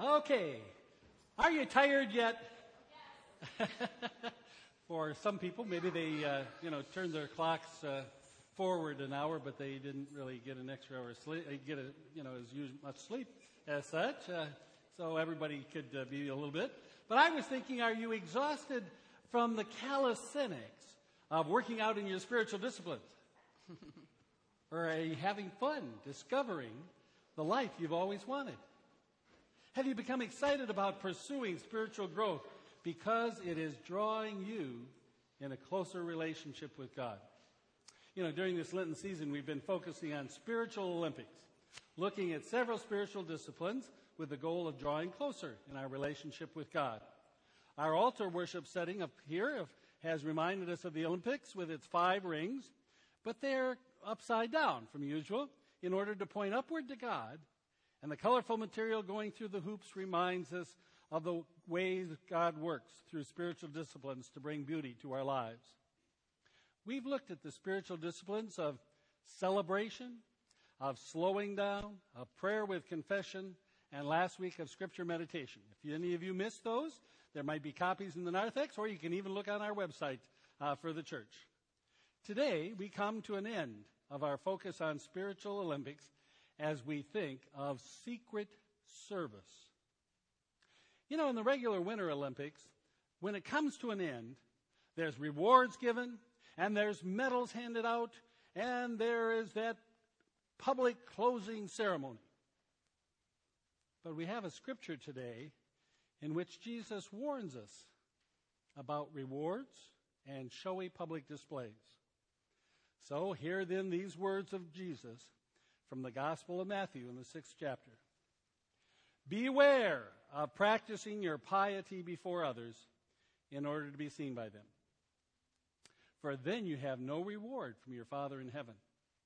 Okay. Are you tired yet? For some people, maybe they, turned their clocks forward an hour, but they didn't really get an extra hour of sleep, as much sleep as such. So everybody could be a little bit. But I was thinking, are you exhausted from the calisthenics of working out in your spiritual disciplines? Or are you having fun discovering the life you've always wanted? Have you become excited about pursuing spiritual growth because it is drawing you in a closer relationship with God? During this Lenten season, we've been focusing on spiritual Olympics, looking at several spiritual disciplines with the goal of drawing closer in our relationship with God. Our altar worship setting up here has reminded us of the Olympics with its 5 rings, but they're upside down from usual in order to point upward to God. And the colorful material going through the hoops reminds us of the ways God works through spiritual disciplines to bring beauty to our lives. We've looked at the spiritual disciplines of celebration, of slowing down, of prayer with confession, and last week of scripture meditation. If any of you missed those, there might be copies in the narthex, or you can even look on our website for the church. Today, we come to an end of our focus on spiritual Olympics as we think of secret service. In the regular Winter Olympics, when it comes to an end, there's rewards given, and there's medals handed out, and there is that public closing ceremony. But we have a scripture today in which Jesus warns us about rewards and showy public displays. So hear then these words of Jesus from the Gospel of Matthew in the 6th chapter. Beware of practicing your piety before others in order to be seen by them. For then you have no reward from your Father in heaven.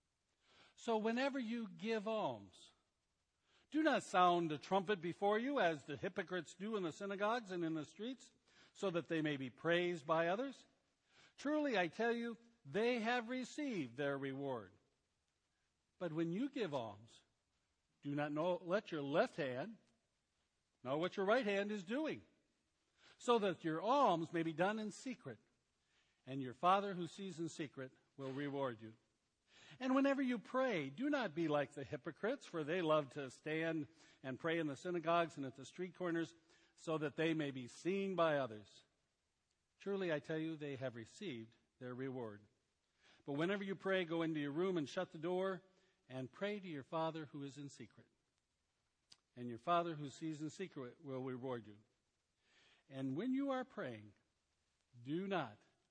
So whenever you give alms, do not sound a trumpet before you as the hypocrites do in the synagogues and in the streets, so that they may be praised by others. Truly, I tell you, they have received their reward. But when you give alms, do not let your left hand know what your right hand is doing, so that your alms may be done in secret, and your Father who sees in secret will reward you. And whenever you pray, do not be like the hypocrites, for they love to stand and pray in the synagogues and at the street corners, so that they may be seen by others. Truly, I tell you, they have received their reward. But whenever you pray, go into your room and shut the door, and pray to your Father who is in secret. And your Father who sees in secret will reward you. And when you are praying, do not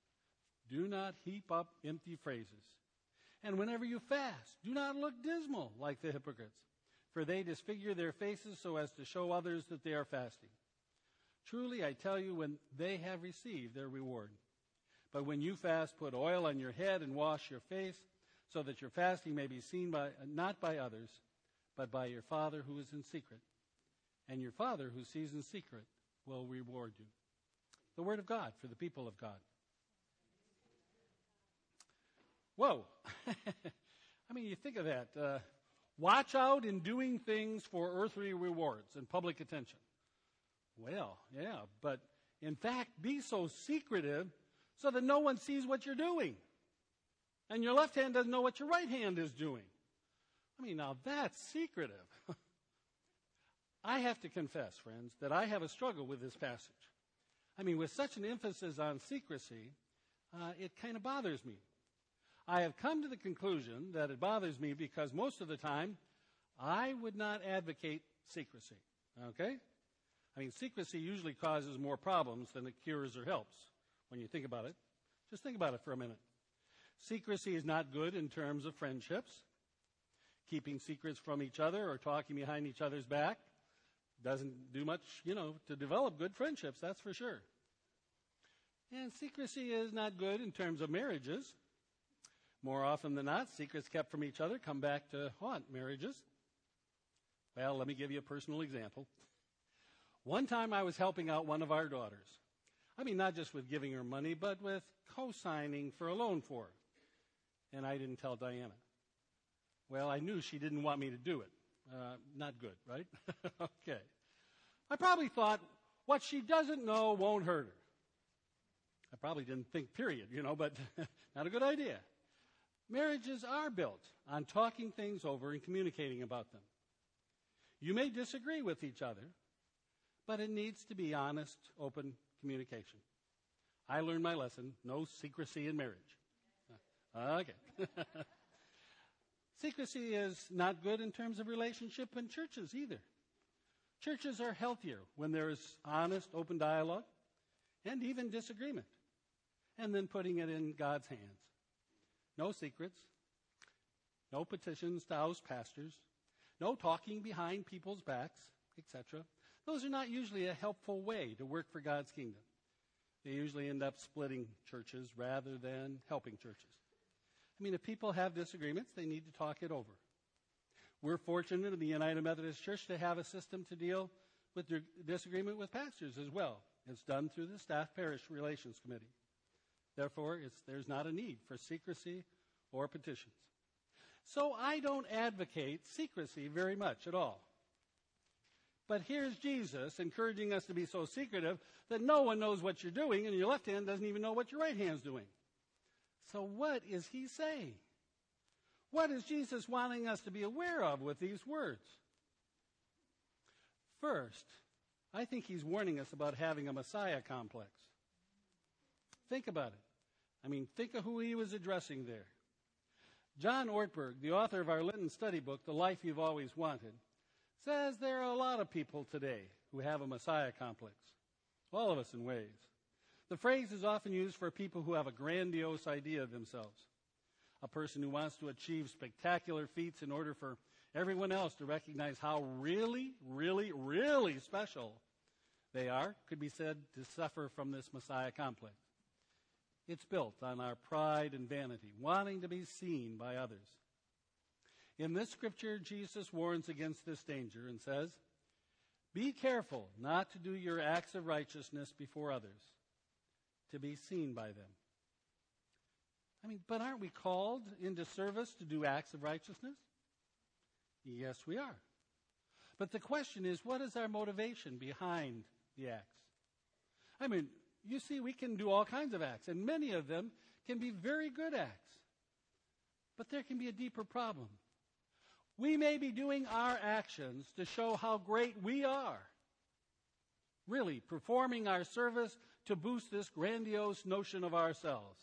heap up empty phrases. And whenever you fast, do not look dismal like the hypocrites, for they disfigure their faces so as to show others that they are fasting. Truly, I tell you, when they have received their reward. But when you fast, put oil on your head and wash your face, so that your fasting may be seen not by others, but by your Father who is in secret. And your Father who sees in secret will reward you. The word of God for the people of God. Whoa. You think of that. Watch out in doing things for earthly rewards and public attention. Well, yeah, but in fact, be so secretive so that no one sees what you're doing. And your left hand doesn't know what your right hand is doing. Now that's secretive. I have to confess, friends, that I have a struggle with this passage. With such an emphasis on secrecy, it kind of bothers me. I have come to the conclusion that it bothers me because most of the time, I would not advocate secrecy. Okay? Secrecy usually causes more problems than it cures or helps when you think about it. Just think about it for a minute. Secrecy is not good in terms of friendships. Keeping secrets from each other or talking behind each other's back doesn't do much, to develop good friendships, that's for sure. And secrecy is not good in terms of marriages. More often than not, secrets kept from each other come back to haunt marriages. Well, let me give you a personal example. One time I was helping out one of our daughters. Not just with giving her money, but with co-signing for a loan for her. And I didn't tell Diana. Well, I knew she didn't want me to do it. Not good, right? Okay. I probably thought, what she doesn't know won't hurt her. I probably didn't think, period, but not a good idea. Marriages are built on talking things over and communicating about them. You may disagree with each other, but it needs to be honest, open communication. I learned my lesson, no secrecy in marriage. Okay. Secrecy is not good in terms of relationship in churches either. Churches are healthier when there is honest, open dialogue and even disagreement, and then putting it in God's hands. No secrets, no petitions to oust pastors, no talking behind people's backs, etc. Those are not usually a helpful way to work for God's kingdom. They usually end up splitting churches rather than helping churches. If people have disagreements, they need to talk it over. We're fortunate in the United Methodist Church to have a system to deal with disagreement with pastors as well. It's done through the Staff Parish Relations Committee. Therefore, there's not a need for secrecy or petitions. So I don't advocate secrecy very much at all. But here's Jesus encouraging us to be so secretive that no one knows what you're doing, and your left hand doesn't even know what your right hand's doing. So what is he saying? What is Jesus wanting us to be aware of with these words? First, I think he's warning us about having a Messiah complex. Think about it. Think of who he was addressing there. John Ortberg, the author of our Lenten study book, The Life You've Always Wanted, says there are a lot of people today who have a Messiah complex. All of us in ways. The phrase is often used for people who have a grandiose idea of themselves. A person who wants to achieve spectacular feats in order for everyone else to recognize how really, really, really special they are, could be said to suffer from this Messiah complex. It's built on our pride and vanity, wanting to be seen by others. In this scripture, Jesus warns against this danger and says, be careful not to do your acts of righteousness before others, to be seen by them. But aren't we called into service to do acts of righteousness? Yes, we are. But the question is, what is our motivation behind the acts? You see, we can do all kinds of acts, and many of them can be very good acts. But there can be a deeper problem. We may be doing our actions to show how great we are, really performing our service to boost this grandiose notion of ourselves.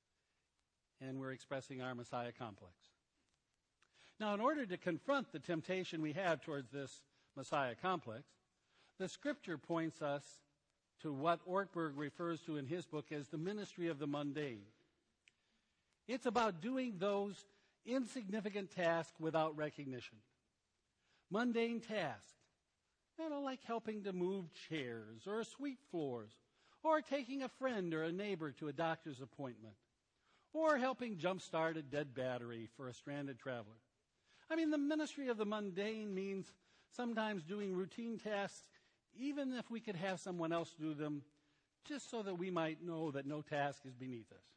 And we're expressing our Messiah complex. Now, in order to confront the temptation we have towards this Messiah complex, the scripture points us to what Ortberg refers to in his book as the ministry of the mundane. It's about doing those insignificant tasks without recognition. Mundane tasks, like helping to move chairs or sweep floors, or taking a friend or a neighbor to a doctor's appointment, or helping jumpstart a dead battery for a stranded traveler. The ministry of the mundane means sometimes doing routine tasks, even if we could have someone else do them, just so that we might know that no task is beneath us.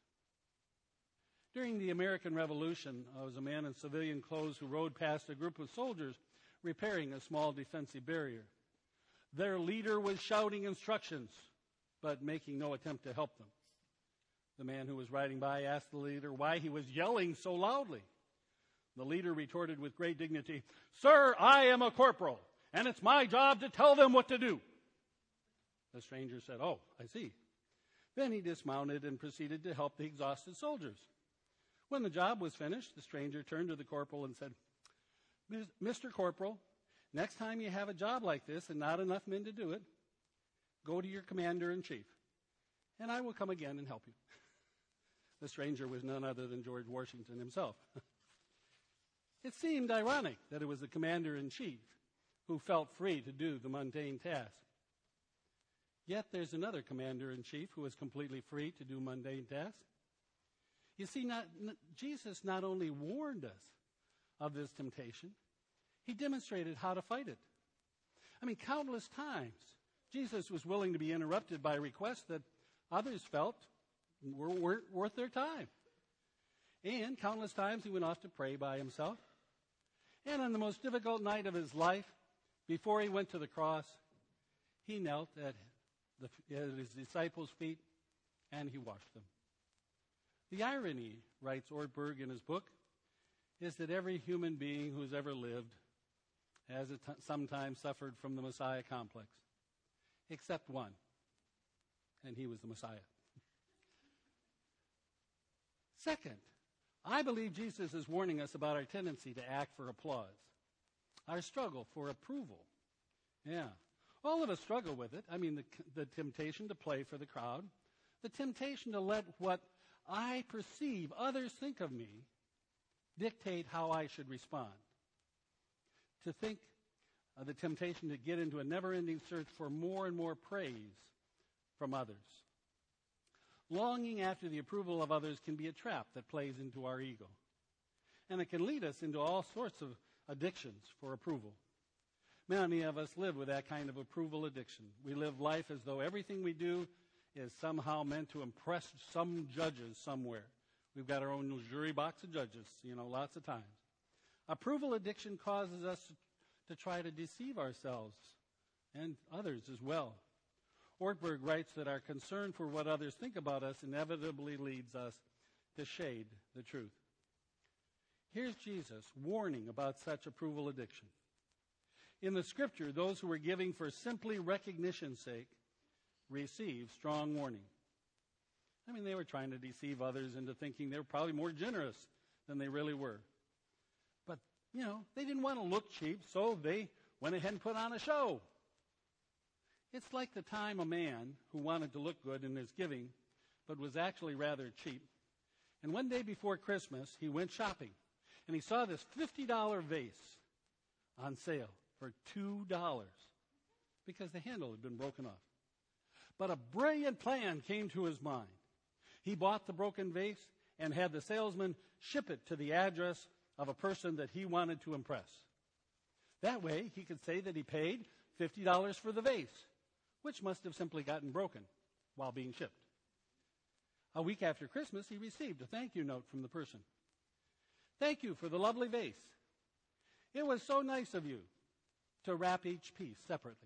During the American Revolution, I was a man in civilian clothes who rode past a group of soldiers repairing a small defensive barrier. Their leader was shouting instructions, but making no attempt to help them. The man who was riding by asked the leader why he was yelling so loudly. The leader retorted with great dignity, "Sir, I am a corporal, and it's my job to tell them what to do." The stranger said, "Oh, I see." Then he dismounted and proceeded to help the exhausted soldiers. When the job was finished, the stranger turned to the corporal and said, "Mr. Corporal, next time you have a job like this and not enough men to do it, go to your commander-in-chief, and I will come again and help you." The stranger was none other than George Washington himself. It seemed ironic that it was the commander-in-chief who felt free to do the mundane task. Yet there's another commander-in-chief who is completely free to do mundane tasks. You see, Jesus not only warned us of this temptation, he demonstrated how to fight it. Countless times, Jesus was willing to be interrupted by requests that others felt weren't worth their time. And countless times he went off to pray by himself. And on the most difficult night of his life, before he went to the cross, he knelt at his disciples' feet and he washed them. The irony, writes Ortberg in his book, is that every human being who's ever lived has sometimes suffered from the Messiah complex, except one, and he was the Messiah. Second, I believe Jesus is warning us about our tendency to act for applause, our struggle for approval. Yeah, all of us struggle with it. I mean, the temptation to play for the crowd, the temptation to let what I perceive others think of me dictate how I should respond. To think of the temptation to get into a never-ending search for more and more praise from others. Longing after the approval of others can be a trap that plays into our ego. And it can lead us into all sorts of addictions for approval. Many of us live with that kind of approval addiction. We live life as though everything we do is somehow meant to impress some judges somewhere. We've got our own jury box of judges, lots of times. Approval addiction causes us to try to deceive ourselves and others as well. Ortberg writes that our concern for what others think about us inevitably leads us to shade the truth. Here's Jesus warning about such approval addiction. In the Scripture, those who are giving for simply recognition's sake receive strong warning. I mean, they were trying to deceive others into thinking they were probably more generous than they really were. But, they didn't want to look cheap, so they went ahead and put on a show. It's like the time a man who wanted to look good in his giving, but was actually rather cheap. And one day before Christmas, he went shopping, and he saw this $50 vase on sale for $2 because the handle had been broken off. But a brilliant plan came to his mind. He bought the broken vase and had the salesman ship it to the address of a person that he wanted to impress. That way, he could say that he paid $50 for the vase, which must have simply gotten broken while being shipped. A week after Christmas, he received a thank you note from the person. Thank you for the lovely vase. It was so nice of you to wrap each piece separately.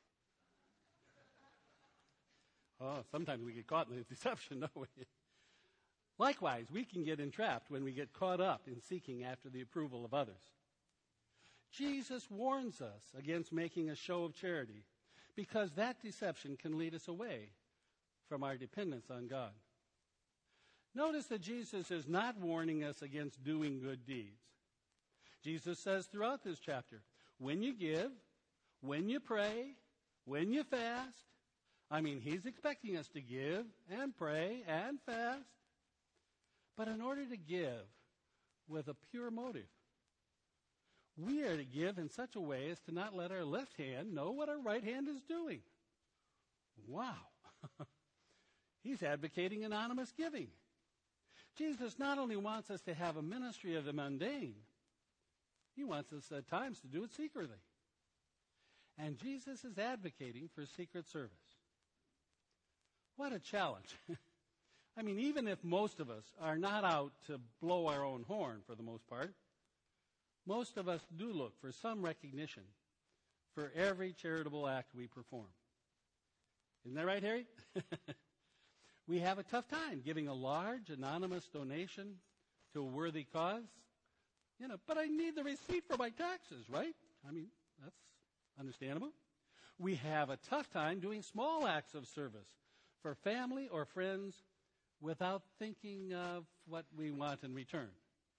Oh, sometimes we get caught in the deception, don't we? Likewise, we can get entrapped when we get caught up in seeking after the approval of others. Jesus warns us against making a show of charity because that deception can lead us away from our dependence on God. Notice that Jesus is not warning us against doing good deeds. Jesus says throughout this chapter, when you give, when you pray, when you fast, he's expecting us to give and pray and fast, but in order to give with a pure motive. We are to give in such a way as to not let our left hand know what our right hand is doing. Wow. He's advocating anonymous giving. Jesus not only wants us to have a ministry of the mundane, he wants us at times to do it secretly. And Jesus is advocating for secret service. What a challenge. Even if most of us are not out to blow our own horn for the most part, most of us do look for some recognition for every charitable act we perform. Isn't that right, Harry? We have a tough time giving a large anonymous donation to a worthy cause. But I need the receipt for my taxes, right? That's understandable. We have a tough time doing small acts of service for family or friends without thinking of what we want in return.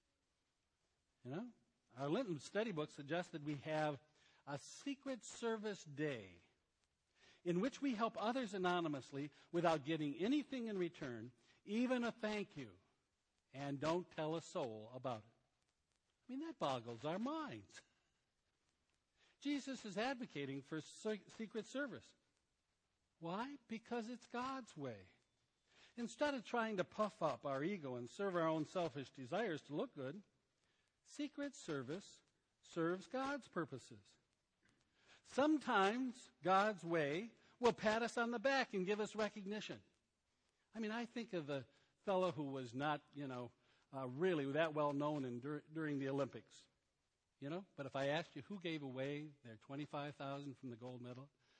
Our Lenten study book suggests that we have a secret service day in which we help others anonymously without getting anything in return, even a thank you, and don't tell a soul about it. That boggles our minds. Jesus is advocating for secret service. Why? Because it's God's way. Instead of trying to puff up our ego and serve our own selfish desires to look good, secret service serves God's purposes. Sometimes God's way will pat us on the back and give us recognition. I think of the fellow who was not, really that well known during the Olympics. But if I asked you who gave away their $25,000 from the gold medal,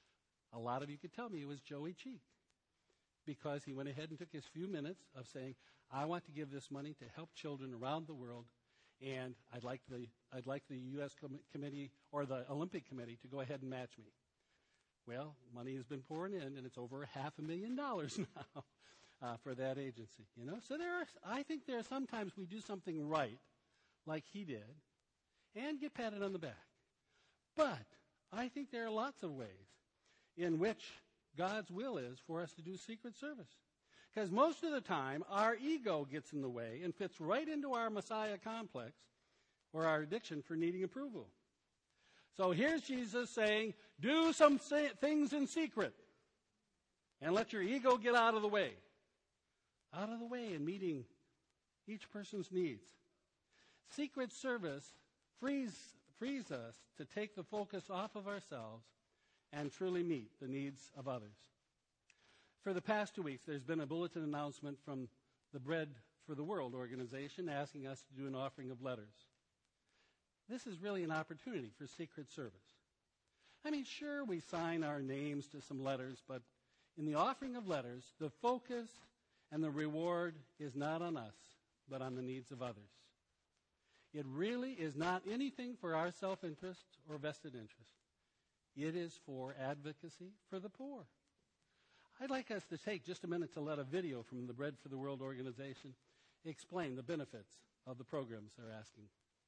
A lot of you could tell me it was Joey Cheek, because he went ahead and took his few minutes of saying, I want to give this money to help children around the world, and I'd like the U.S. committee or the Olympic Committee to go ahead and match me. Well, money has been pouring in, and it's over $500,000 now for that agency. So I think there are sometimes we do something right, like he did, and get patted on the back. But I think there are lots of ways in which God's will is for us to do secret service. Because most of the time, our ego gets in the way and fits right into our Messiah complex or our addiction for needing approval. So here's Jesus saying, do some things in secret and let your ego get out of the way. Out of the way in meeting each person's needs. Secret service frees us to take the focus off of ourselves and truly meet the needs of others. For the past 2 weeks, there's been a bulletin announcement from the Bread for the World organization asking us to do an offering of letters. This is really an opportunity for secret service. I mean, sure, we sign our names to some letters, but in the offering of letters, the focus and the reward is not on us, but on the needs of others. It really is not anything for our self-interest or vested interest. It is for advocacy for the poor. I'd like us to take just a minute to let a video from the Bread for the World organization explain the benefits of the programs they're asking.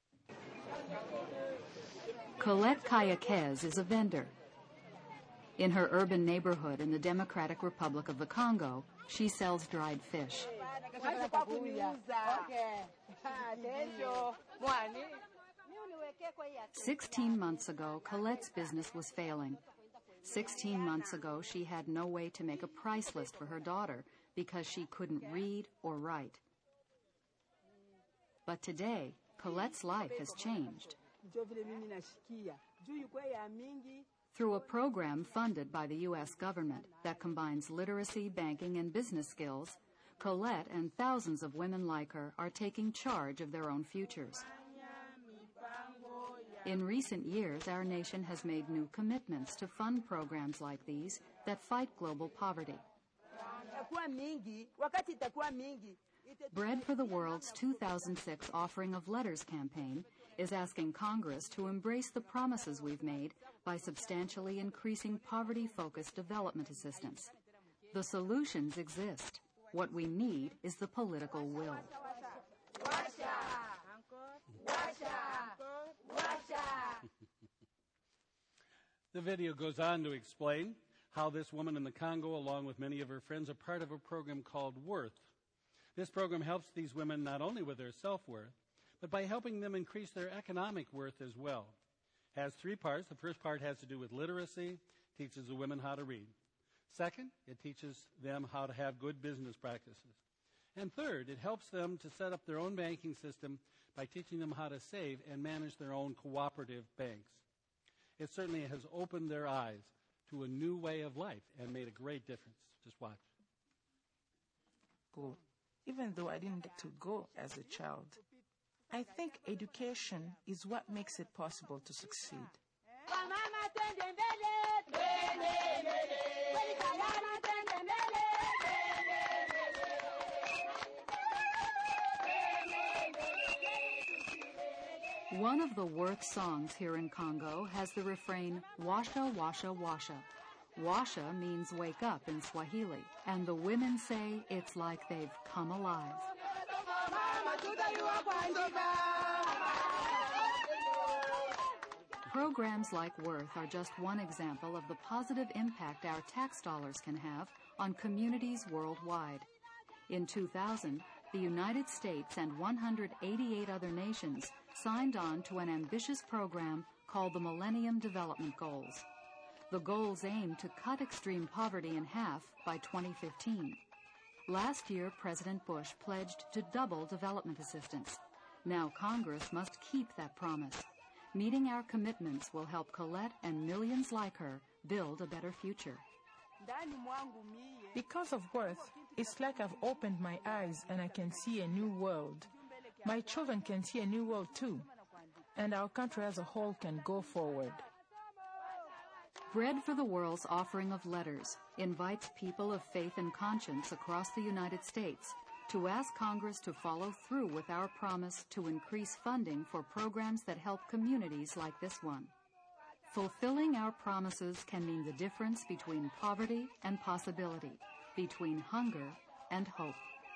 Colette Kayaquez is a vendor. In her urban neighborhood in the Democratic Republic of the Congo, she sells dried fish. 16 months ago, Colette's business was failing. 16 months ago, she had no way to make a price list for her daughter because she couldn't read or write. But today, Colette's life has changed. Through a program funded by the U.S. government that combines literacy, banking, and business skills, Colette and thousands of women like her are taking charge of their own futures. In recent years, our nation has made new commitments to fund programs like these that fight global poverty. Bread for the World's 2006 Offering of Letters campaign is asking Congress to embrace the promises we've made by substantially increasing poverty-focused development assistance. The solutions exist. What we need is the political will. The video goes on to explain how this woman in the Congo, along with many of her friends, are part of a program called Worth. This program helps these women not only with their self-worth, but by helping them increase their economic worth as well. It has 3 parts. The first part has to do with literacy, teaches the women how to read. Second, it teaches them how to have good business practices. And third, it helps them to set up their own banking system by teaching them how to save and manage their own cooperative banks. It certainly has opened their eyes to a new way of life and made a great difference. Just watch. Even though I didn't get to go as a child, I think education is what makes it possible to succeed. One of the Worth songs here in Congo has the refrain, Washa, Washa, Washa. Washa means wake up in Swahili, and the women say it's like they've come alive. Programs like Worth are just one example of the positive impact our tax dollars can have on communities worldwide. In 2000, the United States and 188 other nations signed on to an ambitious program called the Millennium Development Goals. The goals aim to cut extreme poverty in half by 2015. Last year, President Bush pledged to double development assistance. Now Congress must keep that promise. Meeting our commitments will help Colette and millions like her build a better future. Because of Worth, it's like I've opened my eyes and I can see a new world. My children can see a new world too, and our country as a whole can go forward. Bread for the World's offering of letters invites people of faith and conscience across the United States to ask Congress to follow through with our promise to increase funding for programs that help communities like this one. Fulfilling our promises can mean the difference between poverty and possibility, between hunger and hope.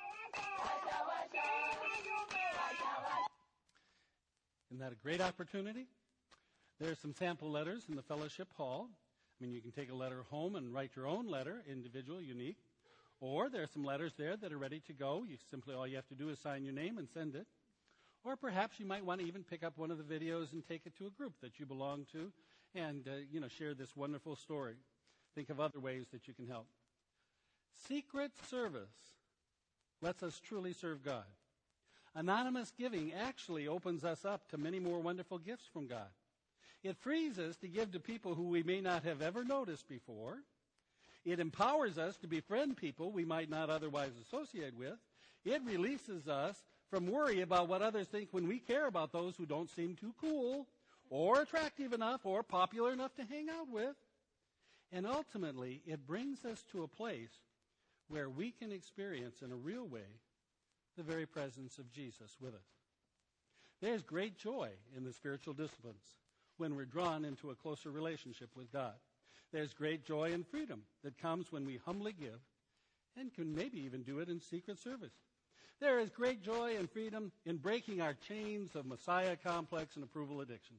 Isn't that a great opportunity? There's some sample letters in the fellowship hall. I mean, you can take a letter home and write your own letter, individual, unique. Or there are some letters there that are ready to go. All you have to do is sign your name and send it. Or perhaps you might want to even pick up one of the videos and take it to a group that you belong to and, share this wonderful story. Think of other ways that you can help. Secret service lets us truly serve God. Anonymous giving actually opens us up to many more wonderful gifts from God. It frees us to give to people who we may not have ever noticed before. It empowers us to befriend people we might not otherwise associate with. It releases us from worry about what others think when we care about those who don't seem too cool or attractive enough or popular enough to hang out with. And ultimately, it brings us to a place where we can experience in a real way the very presence of Jesus with us. There's great joy in the spiritual disciplines when we're drawn into a closer relationship with God. There's great joy and freedom that comes when we humbly give and can maybe even do it in secret service. There is great joy and freedom in breaking our chains of Messiah complex and approval addiction.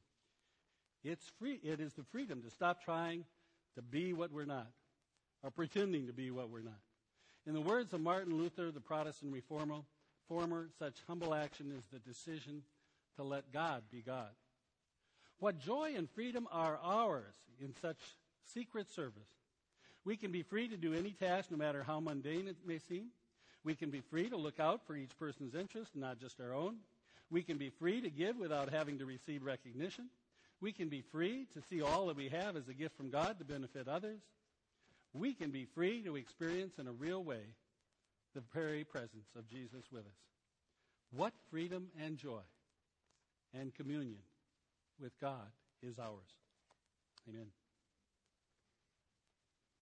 It is the freedom to stop trying to be what we're not, or pretending to be what we're not. In the words of Martin Luther, the Protestant reformer, such humble action is the decision to let God be God. What joy and freedom are ours in such secret service. We can be free to do any task, no matter how mundane it may seem. We can be free to look out for each person's interest, not just our own. We can be free to give without having to receive recognition. We can be free to see all that we have as a gift from God to benefit others. We can be free to experience in a real way the very presence of Jesus with us. What freedom and joy and communion with God is ours. Amen.